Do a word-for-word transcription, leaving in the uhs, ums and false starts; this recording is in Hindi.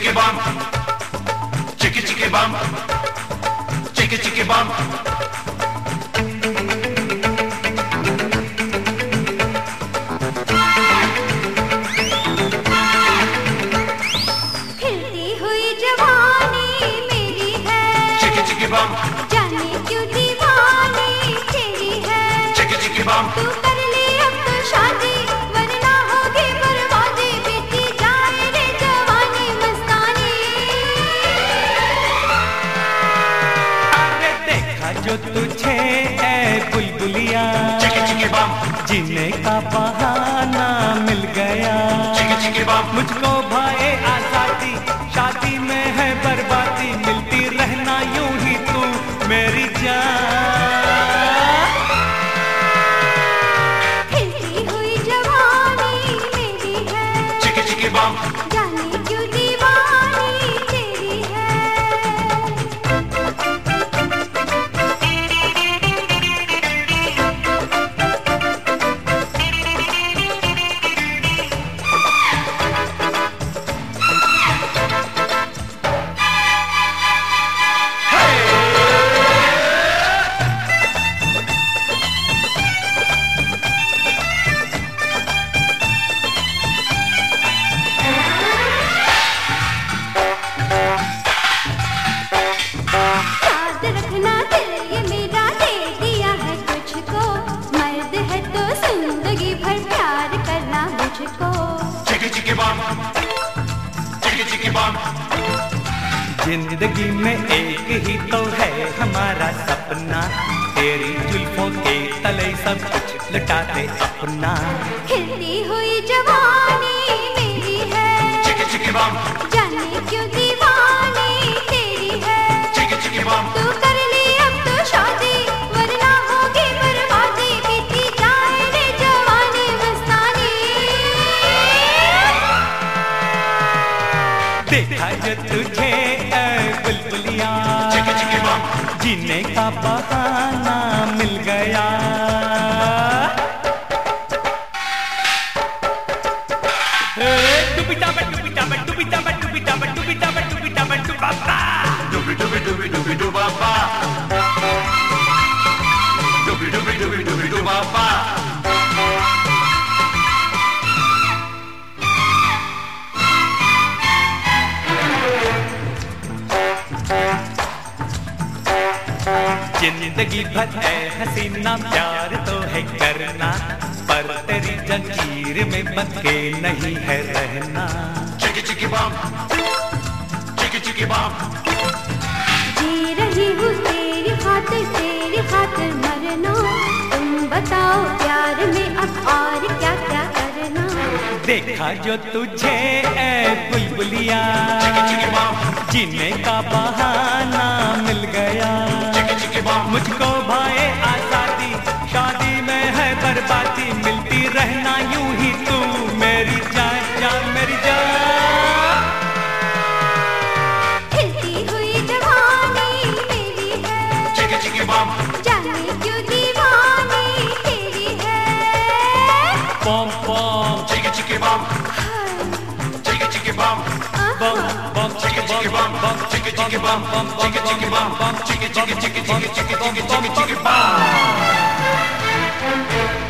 chicky bum, chicky chicky bum, chicky chicky bum. खिलती हुई जवानी मेरी है, चिकी चिकी बम, जाने क्यों दीवानी तेरी है। चिकी चिकी बम, तू कर ले अब तो शादी, वरना होगी बर्बादी, बीती जाए रे जवानी मस्तानी। अरे देखा जो तुझे ऐ बुलबुलिया, चिकी चिकी बम, जीने का बहाना मिल गया। चिकी चिकी बम, मुझको भाए आजादी, शादी में है बर्बादी, मिलती रहना यूं ही तू मेरी जान। खिलती हुई जवानी मेरी है, चिकी चिकी बम, जाने क्यों दीवानी तेरी है। याद रखना दिल ये मेरा दे दिया है तुझको, मर्द है तो जिंदगी भर प्यार करना मुझको। चिकी चिकी बम, चिकी चिकी बम, जिंदगी में एक ही तो है हमारा सपना, तेरी जुल्फों के तले सब कुछ लुटा दे अपना। खिलती हुई जवानी मेरी है, चिकी चिकी बम, जाने क्यों दीवानी तेरी है। चिकी चिकी बम, तू कर ली अब तो शादी, वरना होगी बर्बादी, बीती जाए रे जवानी मस्तानी। देखा जो तुझे ऐ बुलबुलिया, चिकी चिकी बम, जीने का बहाना मिल गया। ए, डुबिटा बट डुबिटा बट डुबिटा बट डुबिटा बट डुबिटा बट डुबिटा बट डुबाबा। dubi dubi dubi dubi duba ba, dubi dubi dubi dubi duba ba. जिंदगी भर है हसीना प्यार तो है करना, पर तेरी जंजीर में बंध के नहीं है रहना। Chicky chicky bum, chicky chicky bum, जी रही हूँ तेरी खातिर, तेरी खातिर मरना। तुम बताओ प्यार में अब और क्या क्या करना। देखा जो तुझे ऐ बुलबुलिया, chicky chicky bum, जीने का बहाना मिल गया। chicky chicky bum, मुझको भाए आजादी, शादी में है बर्बादी, मिलती रहना यूं ही तू मेरी जान जान मेरी जान। खिलती हुई जवानी मेरी है, chicky chicky bum, जाने क्यों दीवानी तेरी है। पॉम पॉम chicky chicky bum, chicky chicky bum, बम बम chicky chicky bum, chicky chicky bum, chicky chicky bum, chicky chicky chicky chicky chicky chicky chicky chicky bum.